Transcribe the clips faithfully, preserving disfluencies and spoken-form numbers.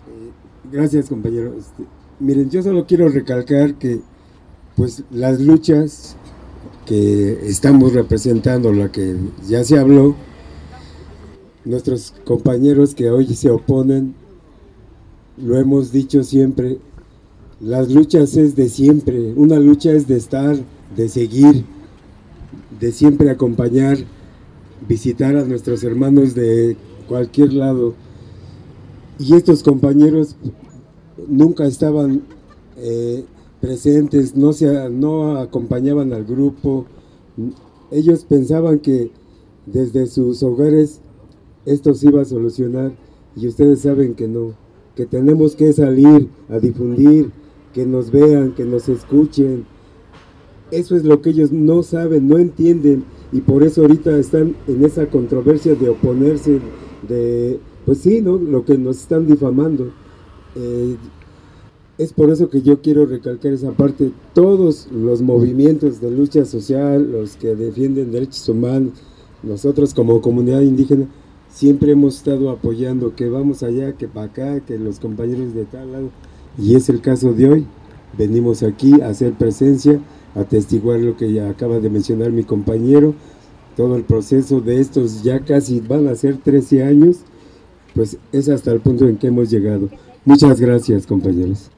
Gracias, compañero. Este, miren, yo solo quiero recalcar que pues las luchas que estamos representando, la que ya se habló, nuestros compañeros que hoy se oponen, lo hemos dicho siempre, las luchas es de siempre, una lucha es de estar, de seguir, de siempre acompañar, visitar a nuestros hermanos de cualquier lado. Y estos compañeros nunca estaban eh, presentes, no, se, no acompañaban al grupo. Ellos pensaban que desde sus hogares esto se iba a solucionar, y ustedes saben que no, que tenemos que salir a difundir, que nos vean, que nos escuchen. Eso es lo que ellos no saben, no entienden, y por eso ahorita están en esa controversia de oponerse, de, pues sí, ¿no?, lo que nos están difamando. Eh, es por eso que yo quiero recalcar esa parte. Todos los movimientos de lucha social, los que defienden derechos humanos, nosotros como comunidad indígena, siempre hemos estado apoyando, que vamos allá, que para acá, que los compañeros de tal lado, y es el caso de hoy. Venimos aquí a hacer presencia, a atestiguar lo que ya acaba de mencionar mi compañero, todo el proceso de estos ya casi van a ser trece años, pues es hasta el punto en que hemos llegado. Muchas gracias, compañeros.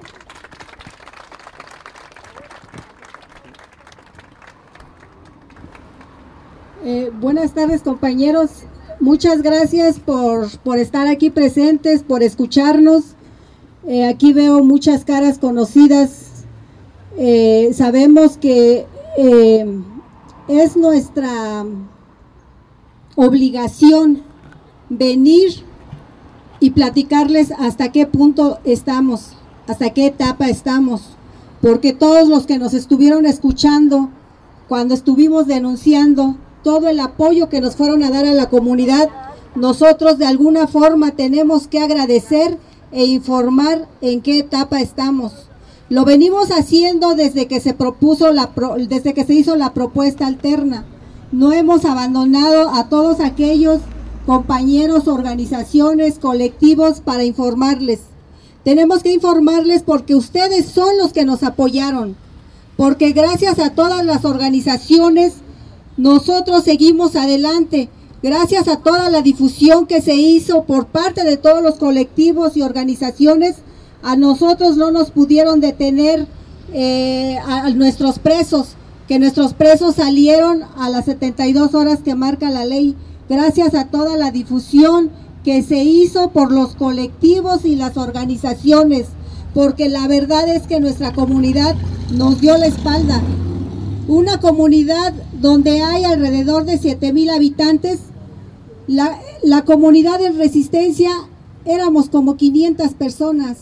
Eh, buenas tardes, compañeros. Muchas gracias por, por estar aquí presentes, por escucharnos. Eh, aquí veo muchas caras conocidas. Eh, sabemos que eh, es nuestra obligación venir y platicarles hasta qué punto estamos, hasta qué etapa estamos, porque todos los que nos estuvieron escuchando cuando estuvimos denunciando, todo el apoyo que nos fueron a dar a la comunidad, nosotros de alguna forma tenemos que agradecer e informar en qué etapa estamos. Lo venimos haciendo desde que se propuso la pro, desde que se hizo la propuesta alterna. No hemos abandonado a todos aquellos compañeros, organizaciones, colectivos para informarles. Tenemos que informarles porque ustedes son los que nos apoyaron, porque gracias a todas las organizaciones nosotros seguimos adelante, gracias a toda la difusión que se hizo por parte de todos los colectivos y organizaciones. A nosotros no nos pudieron detener eh, a nuestros presos, que nuestros presos salieron a las setenta y dos horas que marca la ley, gracias a toda la difusión que se hizo por los colectivos y las organizaciones, porque la verdad es que nuestra comunidad nos dio la espalda. Una comunidad donde hay alrededor de siete mil habitantes, la, la comunidad de Resistencia éramos como quinientas personas.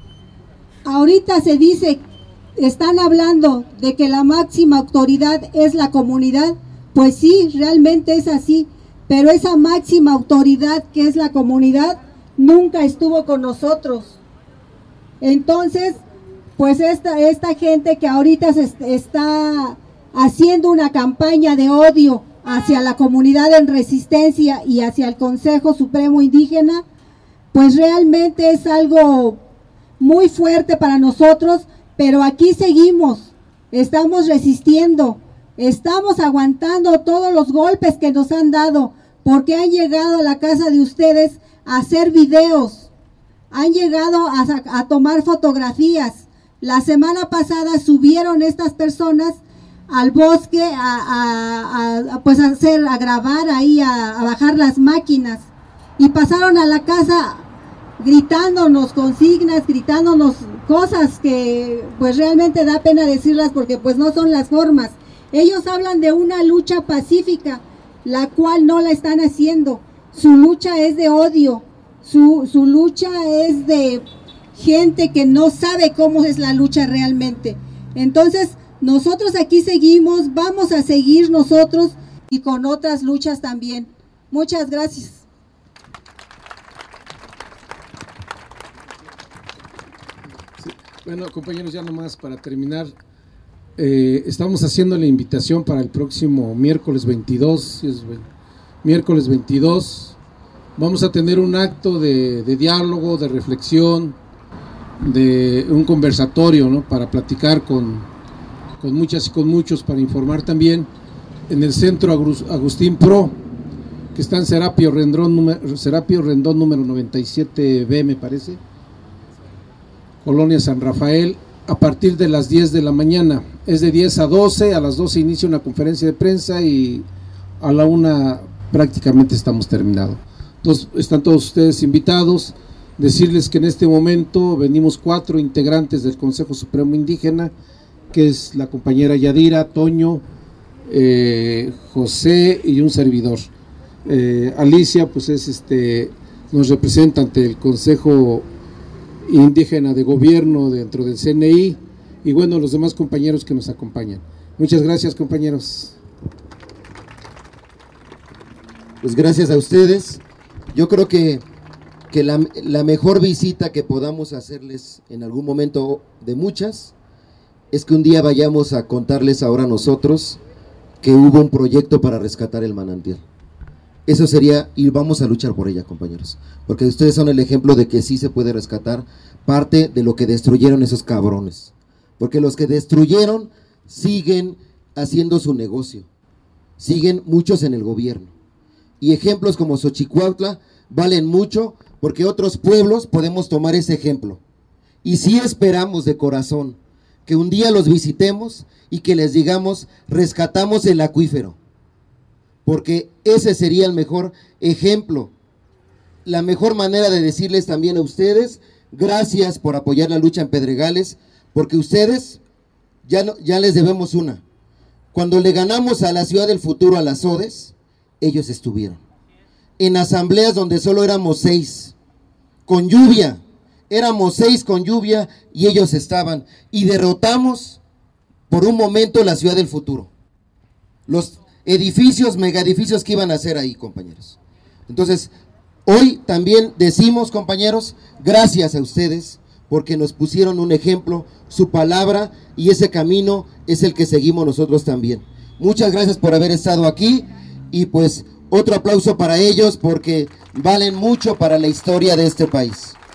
Ahorita se dice, están hablando de que la máxima autoridad es la comunidad. Pues sí, realmente es así, pero esa máxima autoridad que es la comunidad nunca estuvo con nosotros. Entonces, pues esta, esta gente que ahorita se está haciendo una campaña de odio hacia la comunidad en Resistencia y hacia el Consejo Supremo Indígena, pues realmente es algo muy fuerte para nosotros, pero aquí seguimos, estamos resistiendo, estamos aguantando todos los golpes que nos han dado, porque han llegado a la casa de ustedes a hacer videos, han llegado a, a tomar fotografías. La semana pasada subieron estas personas al bosque a, a, a, a pues a hacer, a grabar ahí, a, a bajar las máquinas, y pasaron a la casa gritándonos consignas, gritándonos cosas que pues realmente da pena decirlas porque pues no son las formas. Ellos hablan de una lucha pacífica, la cual no la están haciendo. Su lucha es de odio, su, su lucha es de gente que no sabe cómo es la lucha realmente. Entonces, nosotros aquí seguimos, vamos a seguir nosotros y con otras luchas también. Muchas gracias. Sí. Bueno, compañeros, ya nomás para terminar, eh, estamos haciendo la invitación para el próximo miércoles veintidós, es, miércoles veintidós Vamos a tener un acto de, de diálogo, de reflexión, de un conversatorio, ¿no?, para platicar con, con muchas y con muchos, para informar también, en el Centro Agustín Pro, que está en Serapio Rendón, número, Serapio Rendón número noventa y siete B, me parece, Colonia San Rafael, a partir de las diez de la mañana. Es de diez a doce, a las doce inicia una conferencia de prensa y a la una prácticamente estamos terminados. Entonces, están todos ustedes invitados. Decirles que en este momento venimos cuatro integrantes del Consejo Supremo Indígena, que es la compañera Yadira, Toño, eh, José y un servidor. Eh, Alicia, pues es este, nos representa ante el Consejo Indígena de Gobierno dentro del C N I, y bueno, los demás compañeros que nos acompañan. Muchas gracias, compañeros. Pues gracias a ustedes. Yo creo que, que la, la mejor visita que podamos hacerles en algún momento de muchas, es que un día vayamos a contarles ahora nosotros que hubo un proyecto para rescatar el manantial. Eso sería, y vamos a luchar por ella, compañeros, porque ustedes son el ejemplo de que sí se puede rescatar parte de lo que destruyeron esos cabrones, porque los que destruyeron siguen haciendo su negocio, siguen muchos en el gobierno, y ejemplos como Xochicuautla valen mucho, porque otros pueblos podemos tomar ese ejemplo, y sí esperamos de corazón que un día los visitemos y que les digamos, rescatamos el acuífero, porque ese sería el mejor ejemplo, la mejor manera de decirles también a ustedes, gracias por apoyar la lucha en Pedregales, porque ustedes, ya, no, ya les debemos una, cuando le ganamos a la Ciudad del Futuro, a las ODES, ellos estuvieron, en asambleas donde solo éramos seis, con lluvia, éramos seis con lluvia, y ellos estaban, y derrotamos por un momento la Ciudad del Futuro, los edificios, megaedificios que iban a hacer ahí, compañeros. Entonces, hoy también decimos, compañeros, gracias a ustedes, porque nos pusieron un ejemplo, su palabra, y ese camino es el que seguimos nosotros también. Muchas gracias por haber estado aquí, y pues otro aplauso para ellos, porque valen mucho para la historia de este país.